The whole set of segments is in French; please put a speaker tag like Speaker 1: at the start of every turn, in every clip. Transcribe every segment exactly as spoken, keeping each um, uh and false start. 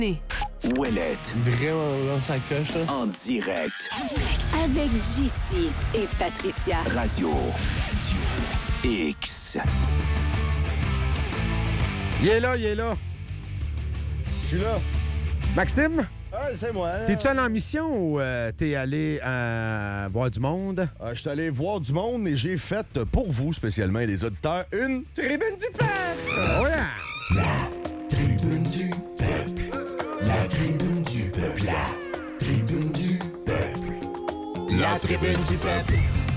Speaker 1: Ouellette.
Speaker 2: Vraiment dans sa coche, là.
Speaker 1: En direct.
Speaker 3: Avec J C et Patricia.
Speaker 1: Radio X.
Speaker 4: Il est là, il est là.
Speaker 5: Je suis là.
Speaker 4: Maxime?
Speaker 5: Ah, c'est moi.
Speaker 4: T'es-tu allé en mission ou euh, t'es allé euh, voir du monde?
Speaker 5: Euh, je suis allé voir du monde et j'ai fait pour vous, spécialement, et les auditeurs, une tribune du peuple.
Speaker 4: Oh yeah!
Speaker 1: La tribune du peuple. La tribune du peuple. La tribune du peuple. La tribune du peuple.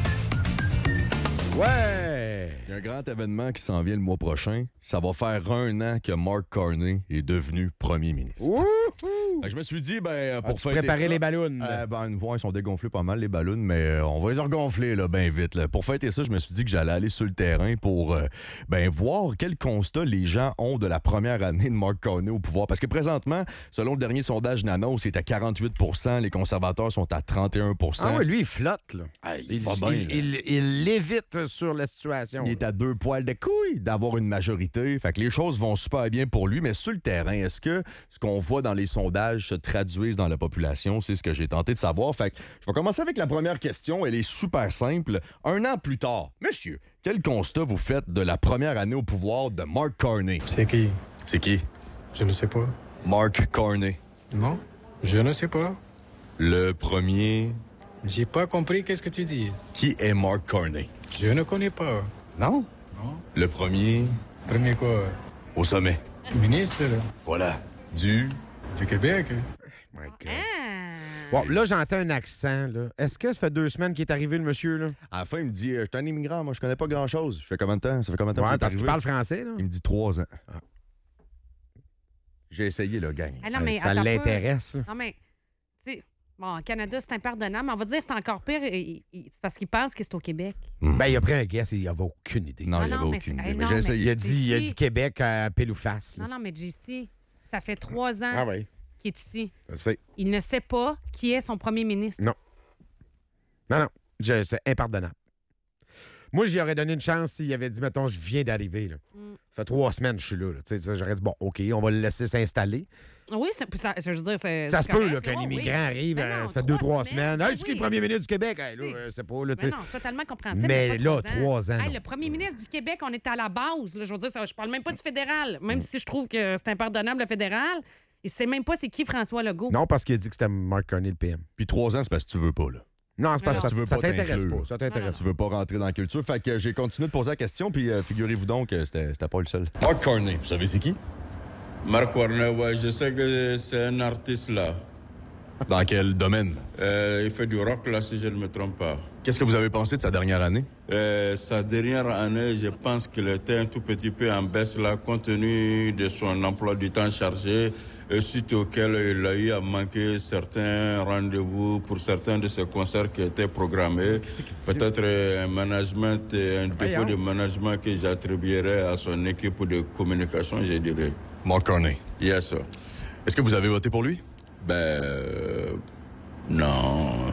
Speaker 4: Ouais!
Speaker 5: Il y a un grand événement qui s'en vient le mois prochain. Ça va faire un an que Mark Carney est devenu premier ministre.
Speaker 4: Wouhou!
Speaker 5: Fait que je me suis dit, ben, pour
Speaker 4: As-tu
Speaker 5: fêter
Speaker 4: préparé
Speaker 5: ça,
Speaker 4: les ballons?
Speaker 5: Euh, ben, une fois, ils sont dégonflés pas mal, les ballons, mais euh, on va les regonfler, là, ben vite. Là. Pour fêter ça, je me suis dit que j'allais aller sur le terrain pour, euh, ben, voir quel constat les gens ont de la première année de Mark Carney au pouvoir. Parce que présentement, selon le dernier sondage Nanos, c'est à quarante-huit pour cent, les conservateurs sont à trente et un pour cent.
Speaker 4: Ah oui, lui, il flotte, là.
Speaker 5: Ah, il,
Speaker 4: Il,
Speaker 5: va bien,
Speaker 4: il,
Speaker 5: là.
Speaker 4: il- il lévite sur la situation.
Speaker 5: Il est à deux poils de couilles d'avoir une majorité. Fait que les choses vont super bien pour lui, mais sur le terrain, est-ce que ce qu'on voit dans les sondages se traduise dans la population? C'est ce que j'ai tenté de savoir. Fait que je vais commencer avec la première question. Elle est super simple. Un an plus tard, monsieur, quel constat vous faites de la première année au pouvoir de Mark Carney?
Speaker 6: C'est qui?
Speaker 5: C'est qui?
Speaker 6: Je ne sais pas.
Speaker 5: Mark Carney.
Speaker 6: Non, je ne sais pas.
Speaker 5: Le premier...
Speaker 6: J'ai pas compris qu'est-ce que tu dis.
Speaker 5: Qui est Mark Carney?
Speaker 6: Je ne connais pas.
Speaker 5: Non?
Speaker 6: Non.
Speaker 5: Le premier
Speaker 6: Premier quoi?
Speaker 5: au sommet.
Speaker 6: Ministre
Speaker 5: Voilà. Du...
Speaker 6: du Québec.
Speaker 4: My God. Bon, là, j'entends un accent, là. Est-ce que ça fait deux semaines qu'il est arrivé, le monsieur, là?
Speaker 5: À la fin, il me dit, euh, je suis un immigrant, moi, je connais pas grand-chose. Je fais combien de temps? Ça fait combien de temps que
Speaker 4: Ouais,
Speaker 5: vous êtes
Speaker 4: parce qu'il
Speaker 5: arrivé?
Speaker 4: parle français, là.
Speaker 5: Il me dit trois ans. J'ai essayé, le gang.
Speaker 7: Ah non, mais
Speaker 4: ça
Speaker 7: attends pas.
Speaker 4: l'intéresse.
Speaker 7: Non, mais, tu sais, bon, au Canada, c'est impardonnable. On va dire que c'est encore pire. il- il- C'est parce qu'il pense que c'est au Québec.
Speaker 4: Ben, il a pris un guess et il avait aucune idée.
Speaker 5: Non,
Speaker 7: Ah
Speaker 5: il n'y
Speaker 7: non,
Speaker 5: avait
Speaker 7: mais
Speaker 5: aucune
Speaker 7: c'est-
Speaker 5: idée.
Speaker 7: hey,
Speaker 5: Mais
Speaker 7: non,
Speaker 5: j'ai
Speaker 7: mais-
Speaker 5: essayé.
Speaker 4: Il a dit, il a
Speaker 7: Ici.
Speaker 4: dit Québec à pile ou face. là.
Speaker 7: Non, non, mais J C, ça fait trois ans
Speaker 4: Ah oui,
Speaker 7: qu'il est ici.
Speaker 4: je sais.
Speaker 7: Il ne sait pas qui est son premier ministre.
Speaker 4: Non. Non, non, je- c'est impardonnable. Moi, j'y aurais donné une chance s'il avait dit, mettons, je viens d'arriver. Là.
Speaker 7: Mm.
Speaker 4: Ça fait trois semaines que je suis là. là. Tu sais, j'aurais dit, bon, OK, on va le laisser s'installer.
Speaker 7: Oui, ça, ça- je veux dire, c'est.
Speaker 4: Ça
Speaker 7: c'est
Speaker 4: se peut
Speaker 7: correct,
Speaker 4: là, qu'un
Speaker 7: là,
Speaker 4: immigrant
Speaker 7: oui.
Speaker 4: arrive,
Speaker 7: Ben
Speaker 4: euh,
Speaker 7: non,
Speaker 4: ça fait deux, trois
Speaker 7: trois
Speaker 4: semaines.
Speaker 7: semaines,
Speaker 4: Hey, tu qui est
Speaker 7: oui.
Speaker 4: le premier ministre du Québec? Hey, là, euh, c'est pas, là, tu
Speaker 7: Mais
Speaker 4: sais.
Speaker 7: non, totalement compréhensible.
Speaker 4: Mais
Speaker 7: pas
Speaker 4: là,
Speaker 7: trois ans.
Speaker 4: trois ans,
Speaker 7: Hey,
Speaker 4: non.
Speaker 7: le premier ministre du Québec, on était à la base. Là, je veux dire, ça, je parle même pas du fédéral. Même si je trouve que c'est impardonnable, le fédéral. Il sait même pas c'est qui François Legault.
Speaker 4: Non, parce qu'il a dit que c'était Mark Carney, le P M.
Speaker 5: Puis trois ans, c'est parce que tu veux pas, là.
Speaker 4: Non, c'est parce que
Speaker 5: Tu veux
Speaker 4: ça, ça
Speaker 5: pas
Speaker 4: t'intéresse
Speaker 5: t'inclure.
Speaker 4: pas. Ça t'intéresse
Speaker 5: Tu veux pas rentrer dans la culture. Fait que j'ai continué de poser la question, puis euh, figurez-vous donc que c'était c'était pas le seul. Mark Carney, vous savez c'est qui?
Speaker 8: Mark Warner, ouais, je sais que c'est un artiste là.
Speaker 5: Dans quel domaine?
Speaker 8: Euh, il fait du rock là, si je ne me trompe pas.
Speaker 5: Qu'est-ce que vous avez pensé de sa dernière année?
Speaker 8: Euh, sa dernière année, je pense qu'il était un tout petit peu en baisse là, compte tenu de son emploi du temps chargé, et suite auquel il a eu à manquer certains rendez-vous pour certains de ses concerts qui étaient programmés. Peut-être euh, un management, euh, un défaut de management que j'attribuerais à son équipe de communication, je dirais.
Speaker 5: Mark Carney.
Speaker 8: Yes, sir.
Speaker 5: Est-ce que vous avez voté pour lui?
Speaker 8: Ben, euh, non.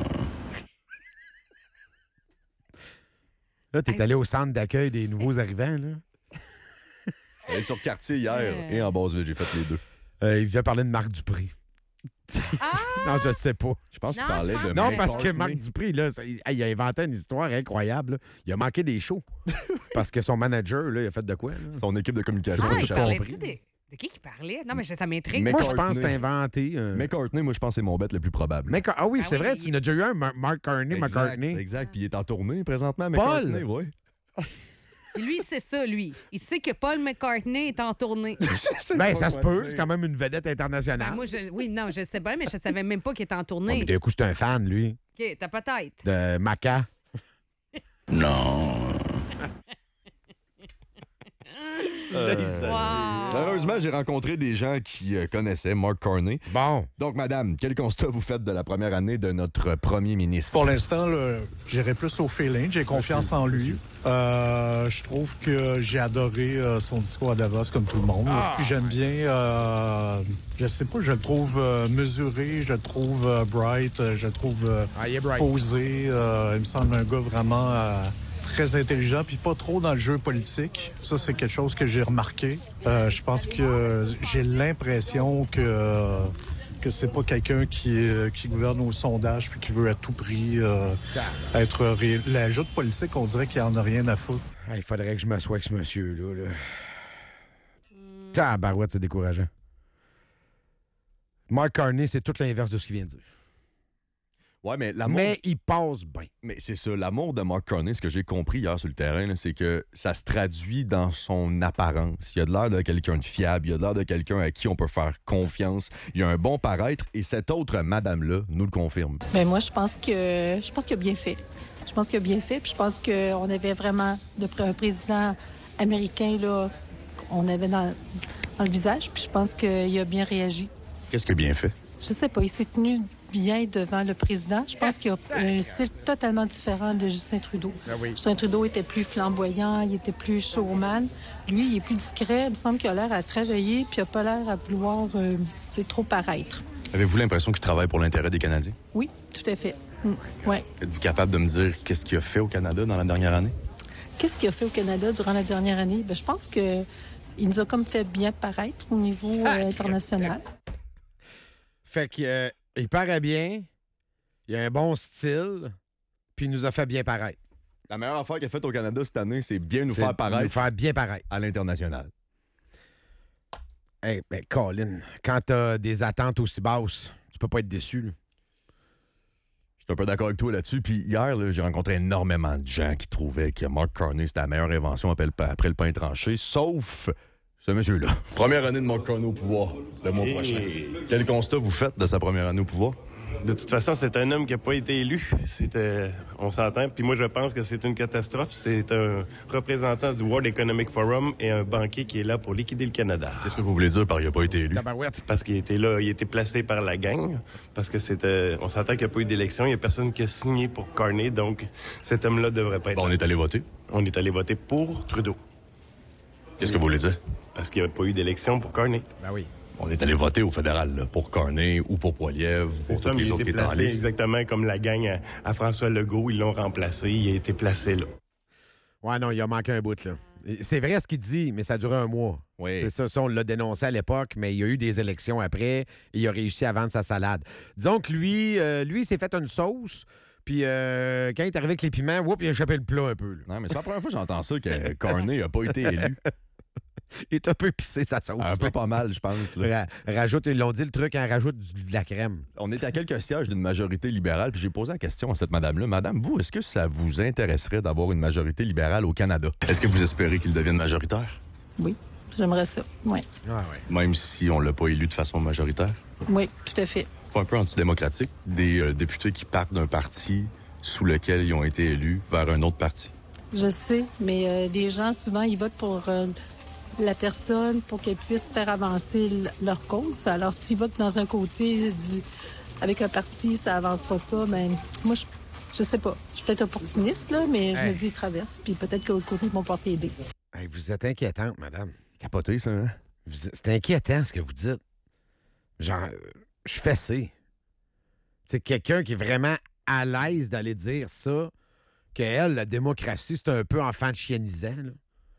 Speaker 4: Là, t'es allé au centre d'accueil des nouveaux arrivants, là.
Speaker 5: Elle est sur quartier hier
Speaker 7: Euh.
Speaker 5: et en Basse-Ville, j'ai fait les deux.
Speaker 4: Euh, il vient parler de Marc Dupré.
Speaker 7: Ah!
Speaker 4: Non, je sais pas.
Speaker 5: Je pense qu'il
Speaker 7: Non,
Speaker 5: parlait
Speaker 7: je pense
Speaker 5: de
Speaker 7: que-
Speaker 4: Non,
Speaker 5: Mark
Speaker 4: parce que
Speaker 5: Carney.
Speaker 4: Marc Dupré, là, ça- il il a inventé une histoire incroyable. là. Il a manqué des shows. Parce que son manager, là, il a fait de quoi? là?
Speaker 5: Son équipe de communication.
Speaker 7: Ah,
Speaker 5: a
Speaker 7: il
Speaker 5: tout
Speaker 7: parlait-tu
Speaker 5: compris.
Speaker 7: de... de qui qui parlait? Non, mais je- ça m'intrigue.
Speaker 5: Mais-
Speaker 4: Moi, je pense que
Speaker 5: McCartney.
Speaker 4: c'est inventé. euh,
Speaker 5: McCartney, moi, je pense que c'est mon bête le plus probable.
Speaker 4: Mc- Ah oui,
Speaker 7: Ah
Speaker 4: c'est
Speaker 7: oui,
Speaker 4: vrai,
Speaker 7: il-
Speaker 4: tu en as déjà eu un, Mar- Mark Carney,
Speaker 5: Exact,
Speaker 4: McCartney.
Speaker 5: Exact, puis il est en tournée présentement,
Speaker 4: Paul!
Speaker 5: McCartney, ouais.
Speaker 7: Lui, c'est ça, lui. Il sait que Paul McCartney est en tournée.
Speaker 4: Ben, ça se
Speaker 5: quoi
Speaker 4: peut,
Speaker 5: dire.
Speaker 4: c'est quand même une vedette
Speaker 7: Ben,
Speaker 4: internationale.
Speaker 7: moi, je... Oui, non, je sais bien, mais je savais même pas qu'il était en
Speaker 4: Ah,
Speaker 7: tournée.
Speaker 4: mais d'un coup, c'est un fan, lui,
Speaker 7: OK, t'as peut-être.
Speaker 4: de Maca.
Speaker 8: Non.
Speaker 7: Wow.
Speaker 5: Heureusement, j'ai rencontré des gens qui euh, connaissaient Mark Carney.
Speaker 4: Bon.
Speaker 5: Donc, madame, quel constat vous faites de la première année de notre premier ministre?
Speaker 9: Pour l'instant, là, j'irai plus au feeling. J'ai confiance en lui. Euh, je trouve que j'ai adoré euh, son discours à Davos, comme tout le monde. Puis j'aime bien, euh, je sais pas, je le trouve euh, mesuré, je le trouve euh, bright, euh, je le trouve euh,
Speaker 4: Ah, il est bright.
Speaker 9: posé. Euh, il me semble un gars vraiment euh, très intelligent, puis pas trop dans le jeu politique. Ça, c'est quelque chose que j'ai remarqué. Euh, je pense que j'ai l'impression que... Euh, que c'est pas quelqu'un qui, euh, qui gouverne au sondage puis qui veut à tout prix euh, être réel. La joute politique, on dirait qu'il en a rien à foutre.
Speaker 4: Ah, il faudrait que je m'assoie avec ce monsieur-là. Là. Tabarouette, c'est décourageant. Mark Carney, c'est tout l'inverse de ce qu'il vient de dire.
Speaker 5: Ouais, mais l'amour...
Speaker 4: Mais il passe bien.
Speaker 5: Mais c'est ça, l'amour de Mark Carney, ce que j'ai compris hier sur le terrain, là, c'est que ça se traduit dans son apparence. Il a de l'air de quelqu'un de fiable, il a de l'air de quelqu'un à qui on peut faire confiance. Il a un bon paraître et cette autre madame-là nous le confirme.
Speaker 10: Bien, moi, je pense que je pense qu'il a bien fait. Je pense qu'il a bien fait, puis je pense qu'on avait vraiment de pr- un président américain, là, on avait dans, dans le visage, puis je pense qu'il a bien réagi.
Speaker 5: Qu'est-ce qu'il a bien fait?
Speaker 10: Je sais pas, il s'est tenu bien devant le président. Je pense qu'il a un style totalement différent de Justin Trudeau.
Speaker 4: Ah oui.
Speaker 10: Justin Trudeau était plus flamboyant, il était plus showman. Lui, il est plus discret. Il me semble qu'il a l'air à travailler, puis il n'a pas l'air à vouloir euh, trop paraître.
Speaker 5: Avez-vous l'impression qu'il travaille pour l'intérêt des Canadiens?
Speaker 10: Oui, tout à fait. Mm. Ouais.
Speaker 5: Êtes-vous capable de me dire qu'est-ce qu'il a fait au Canada dans la dernière année?
Speaker 10: Qu'est-ce qu'il a fait au Canada durant la dernière année? Bien, je pense que il nous a comme fait bien paraître au niveau euh, international.
Speaker 4: Fait qu'il euh, il paraît bien, il a un bon style, puis il nous a fait bien paraître.
Speaker 5: La meilleure affaire qu'il a faite au Canada cette année, c'est bien nous
Speaker 4: C'est
Speaker 5: faire paraître
Speaker 4: nous faire bien paraître.
Speaker 5: à l'international.
Speaker 4: Hey, ben, Colin, quand t'as des attentes aussi basses, tu peux pas être déçu. Là.
Speaker 5: Je suis un peu d'accord avec toi là-dessus. Puis hier, là, j'ai rencontré énormément de gens qui trouvaient que Mark Carney, c'était la meilleure invention après le, pain- après le pain tranché, sauf ce monsieur-là. Première année de Mark Carney au pouvoir, le mois prochain. Quel constat vous faites de sa première année au pouvoir?
Speaker 11: De toute façon, c'est un homme qui n'a pas été élu. C'était, on s'entend. Puis moi, je pense que c'est une catastrophe. C'est un représentant du World Economic Forum et un banquier qui est là pour liquider le Canada.
Speaker 5: Qu'est-ce que vous voulez dire par il n'a pas été élu?
Speaker 4: Tabarouette.
Speaker 11: Parce qu'il était là, il était placé par la gang. Parce que c'était, on s'entend qu'il n'y a pas eu d'élection. Il n'y a personne qui a signé pour Carney. Donc, cet homme-là devrait pas être
Speaker 5: Bon, on
Speaker 11: là.
Speaker 5: est allé voter.
Speaker 11: On est allé voter pour Trudeau.
Speaker 5: Qu'est-ce que vous voulez dire?
Speaker 11: Parce qu'il n'y a pas eu d'élection pour Carney.
Speaker 4: Ben oui.
Speaker 5: On est allé voter au fédéral là, pour Carney ou pour Poilievre ou
Speaker 11: C'est
Speaker 5: pour
Speaker 11: ça,
Speaker 5: tous
Speaker 11: mais
Speaker 5: les
Speaker 11: il a
Speaker 5: autres qui
Speaker 11: été
Speaker 5: étaient en
Speaker 11: placé
Speaker 5: liste.
Speaker 11: exactement comme la gang à, à François Legault. Ils l'ont remplacé. Il a été placé là.
Speaker 4: Ouais, non, il a manqué un bout, là. C'est vrai ce qu'il dit, mais ça a duré un mois.
Speaker 5: Oui.
Speaker 4: C'est ça, ça, on l'a dénoncé à l'époque, mais il y a eu des élections après et il a réussi à vendre sa salade. Disons que lui, euh, lui, il s'est fait une sauce, puis euh, quand il est arrivé avec les piments, whoop, il a échappé le plat un peu. Là.
Speaker 5: Non, mais c'est la première fois que j'entends ça que Carney n'a pas été élu.
Speaker 4: Il est un peu pissé, sa sauce.
Speaker 5: Un peu pas mal, je pense. Là.
Speaker 4: Ra- rajoute, ils l'ont dit, le truc, hein, rajoute du- de la crème.
Speaker 5: On est à quelques sièges d'une majorité libérale, puis j'ai posé la question à cette madame-là. Madame, vous, est-ce que ça vous intéresserait d'avoir une majorité libérale au Canada? Est-ce que vous espérez qu'il devienne majoritaire?
Speaker 10: Oui, j'aimerais ça. Oui,
Speaker 4: Ah ouais.
Speaker 5: Même si on l'a pas élu de façon majoritaire?
Speaker 10: oui, tout à fait.
Speaker 5: Pas un peu antidémocratique? Des euh, députés qui partent d'un parti sous lequel ils ont été élus vers un autre parti?
Speaker 10: Je sais, mais euh, des gens, souvent, ils votent pour euh, la personne pour qu'elle puisse faire avancer l- leur cause. Alors, s'ils votent dans un côté du avec un parti, ça avancera pas, ben moi, je, je sais pas. Je suis peut-être opportuniste, là, mais je
Speaker 4: Hey.
Speaker 10: me dis, ils traversent. Puis peut-être que l'autre côté, ils vont porter aider.
Speaker 4: Hey, vous êtes inquiétante, madame.
Speaker 5: Capoté, ça, hein?
Speaker 4: Vous- C'est inquiétant ce que vous dites. Genre, euh, je suis fessé. C'est quelqu'un qui est vraiment à l'aise d'aller dire ça, que elle, la démocratie, c'est un peu enfant de chiennisant. Là.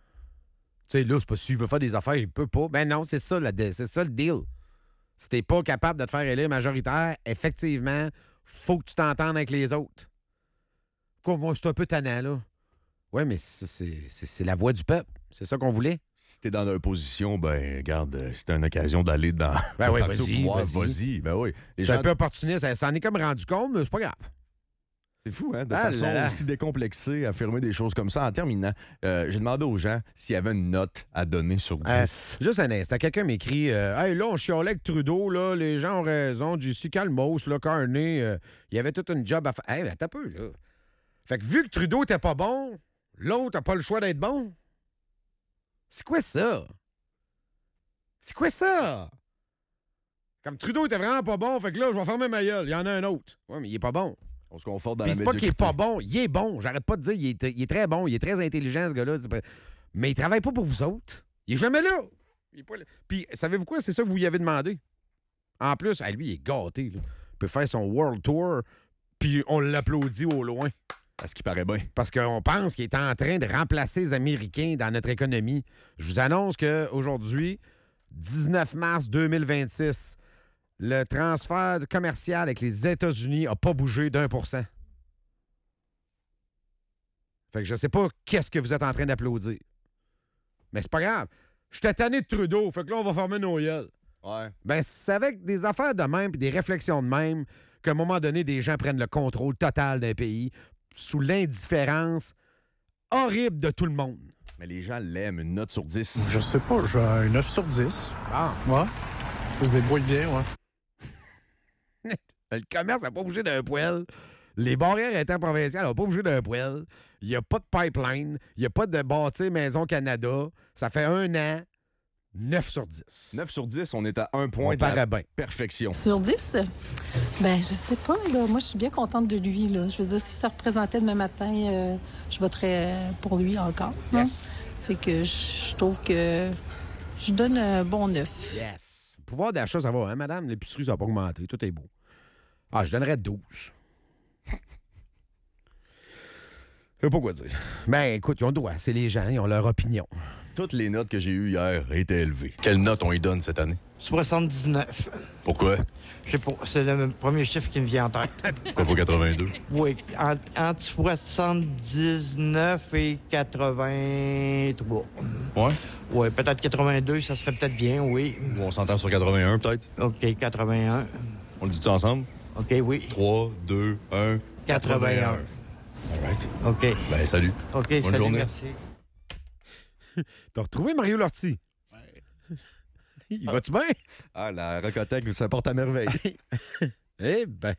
Speaker 4: Tu sais, là, c'est pas s'il veut faire des affaires, il peut pas. Ben non, c'est ça, la dé- c'est ça le deal. Si t'es pas capable de te faire élire majoritaire, effectivement, faut que tu t'entendes avec les autres. Quoi, moi, c'est un peu tannant, là. Ouais, mais c'est, c'est, c'est- c'est la voix du peuple. C'est ça qu'on voulait.
Speaker 5: Si t'es dans l'opposition, ben, regarde, euh, c'était une occasion d'aller dans
Speaker 4: Ben
Speaker 5: le
Speaker 4: oui,
Speaker 5: parti au
Speaker 4: vas-y,
Speaker 5: pouvoir.
Speaker 4: vas-y.
Speaker 5: Vas-y, ben oui. Les
Speaker 4: C'est
Speaker 5: gens-
Speaker 4: un peu opportuniste. Elle s'en est comme rendu compte, mais c'est pas grave.
Speaker 5: C'est fou, hein, de
Speaker 4: Ah
Speaker 5: façon
Speaker 4: là là.
Speaker 5: aussi décomplexée, affirmer des choses comme ça. En terminant, euh, j'ai demandé aux gens s'il y avait une note à donner sur dix.
Speaker 4: Euh, juste un instant, quelqu'un m'écrit euh, Hey, là, on chialait avec Trudeau, là, les gens ont raison, J C Calmos, là, Carney, euh, il y avait toute une job à faire. Hey, attends un peu, là. Fait que vu que Trudeau était pas bon, l'autre n'a pas le choix d'être bon. C'est quoi ça? C'est quoi ça? Comme Trudeau était vraiment pas bon, fait que là, je vais fermer ma gueule. Il y en a un autre. Ouais, mais il est pas bon.
Speaker 5: On se conforte dans
Speaker 4: Puis
Speaker 5: la
Speaker 4: c'est pas qu'il est
Speaker 5: médiocrité.
Speaker 4: pas bon, il est bon. J'arrête pas de dire, il est, il est très bon, il est très intelligent, ce gars-là. C'est pas- Mais il travaille pas pour vous autres. Il est jamais là. Il est pas là. Puis, savez-vous quoi? C'est ça que vous lui avez demandé. En plus, à lui, il est gâté. Là. Il peut faire son World Tour, puis on l'applaudit au loin.
Speaker 5: À ce qui paraît bien.
Speaker 4: Parce qu'on pense qu'il est en train de remplacer les Américains dans notre économie. Je vous annonce qu'aujourd'hui, dix-neuf mars deux mille vingt-six, le transfert commercial avec les États-Unis n'a pas bougé d'un pour cent. Fait que je sais pas qu'est-ce que vous êtes en train d'applaudir. Mais c'est pas grave. Je suis tanné de Trudeau, fait que là, on va former nos gueules.
Speaker 5: Ouais.
Speaker 4: Ben, c'est avec des affaires de même puis des réflexions de même qu'à un moment donné, des gens prennent le contrôle total d'un pays sous l'indifférence horrible de tout le monde.
Speaker 5: Mais les gens l'aiment, une note sur dix.
Speaker 9: Je sais pas, j'ai un neuf sur dix.
Speaker 4: Ah.
Speaker 9: Ouais. Ça se débrouille bien, ouais.
Speaker 4: Le commerce n'a pas bougé d'un poil. Les barrières interprovinciales n'ont pas bougé d'un poil. Il n'y a pas de pipeline. Il n'y a pas de bâtir Maison Canada. Ça fait un an. neuf sur dix.
Speaker 5: neuf sur dix, on est à un point
Speaker 4: On
Speaker 5: de la
Speaker 4: paraît bien.
Speaker 5: perfection.
Speaker 10: Sur dix? Ben, je sais pas, là. Moi, je suis bien contente de lui, là. Je veux dire, si ça représentait demain matin, euh, je voterais pour lui encore. Hein?
Speaker 4: Yes.
Speaker 10: Fait que je trouve que je donne un bon neuf.
Speaker 4: Yes. Pouvoir d'achat, ça va, hein, madame? L'épicerie, ça n'a pas augmenté. Tout est beau. Ah, je donnerais douze. Je sais pas quoi dire. Ben, écoute, ils ont le droit. C'est les gens, ils ont leur opinion.
Speaker 5: Toutes les notes que j'ai eues hier étaient élevées. Quelle note on y donne cette année?
Speaker 12: soixante-dix-neuf.
Speaker 5: Pourquoi?
Speaker 12: Je sais pas, c'est le premier chiffre qui me vient en tête.
Speaker 5: C'était pas quatre-vingt-deux?
Speaker 12: Oui, entre, entre soixante-dix-neuf et quatre-vingt-trois.
Speaker 5: Ouais?
Speaker 12: Oui, peut-être quatre-vingt-deux, ça serait peut-être bien, oui.
Speaker 5: Ou on s'entend sur quatre-vingt-un, peut-être?
Speaker 12: OK, quatre-vingt-un.
Speaker 5: On le dit-tu ensemble?
Speaker 12: OK, oui.
Speaker 5: trois, deux, un...
Speaker 12: quatre-vingt-un.
Speaker 5: All right.
Speaker 12: OK.
Speaker 5: Ben, salut.
Speaker 12: OK,
Speaker 5: Bonne
Speaker 12: salut,
Speaker 5: journée.
Speaker 12: merci.
Speaker 4: T'as retrouvé Mario Lortie? Il va-tu bien?
Speaker 5: Ah, la Rocotec, ça porte à merveille.
Speaker 4: Eh ben,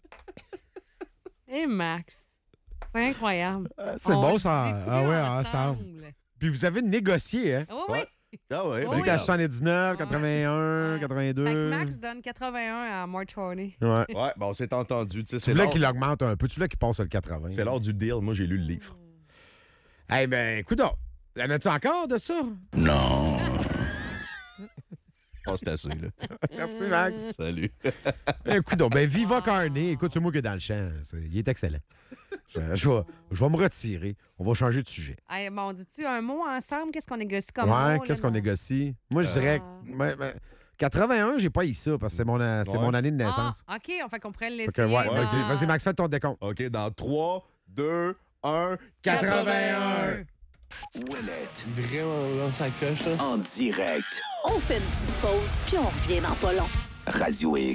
Speaker 7: Et Max. C'est incroyable.
Speaker 4: c'est
Speaker 7: On
Speaker 4: bon,
Speaker 7: le
Speaker 4: ça.
Speaker 7: dit-tu
Speaker 4: Ah ouais,
Speaker 7: ensemble?
Speaker 4: ensemble. Puis vous avez négocié, hein?
Speaker 7: Oui, oui.
Speaker 5: Ah ouais,
Speaker 7: Oh,
Speaker 5: ben,
Speaker 7: oui.
Speaker 4: Vous êtes à soixante-dix-neuf, quatre-vingt-un,
Speaker 7: Fait que
Speaker 4: quatre-vingt-deux.
Speaker 7: Max donne quatre-vingt-un à March Horney.
Speaker 4: Ouais.
Speaker 5: Ouais, ben on s'est entendu. Tu sais,
Speaker 4: Tu
Speaker 5: c'est
Speaker 4: voulais
Speaker 5: l'heure-
Speaker 4: qu'il augmente un peu. Tu voulais qu'il passe le quatre-vingts.
Speaker 5: c'est l'heure du deal. Moi, j'ai lu le livre.
Speaker 4: Eh ben, écoute donc. En as-tu encore de ça?
Speaker 8: Non.
Speaker 5: Oh, c'est assez, là.
Speaker 4: Merci, Max.
Speaker 5: Salut.
Speaker 4: Écoute donc, ben, Viva Carney. Écoute, c'est moi qui est dans le champ. C'est- Il est excellent. Je, je vais, je vais me retirer. On va changer de sujet.
Speaker 7: Hey, bon, dis-tu un mot ensemble? Qu'est-ce qu'on négocie comme
Speaker 4: Ouais,
Speaker 7: mot?
Speaker 4: qu'est-ce
Speaker 7: là,
Speaker 4: qu'on
Speaker 7: non?
Speaker 4: négocie? Moi, je dirais... ouais, ouais, quatre-vingt-un, j'ai pas eu ça parce que c'est mon, euh, c'est
Speaker 5: Ouais.
Speaker 4: mon année de naissance.
Speaker 7: Ah, OK, on fait qu'on pourrait le
Speaker 4: Fait
Speaker 7: laisser.
Speaker 4: que, ouais,
Speaker 7: dans-
Speaker 4: vas-y, vas-y, Max, fais ton décompte.
Speaker 5: OK, dans trois, deux, un...
Speaker 4: quatre-vingt-un.
Speaker 1: Ouellette,
Speaker 2: Vraiment dans sa coche, là.
Speaker 1: en direct.
Speaker 3: On fait une petite pause, puis on revient dans pas long.
Speaker 1: Radio X.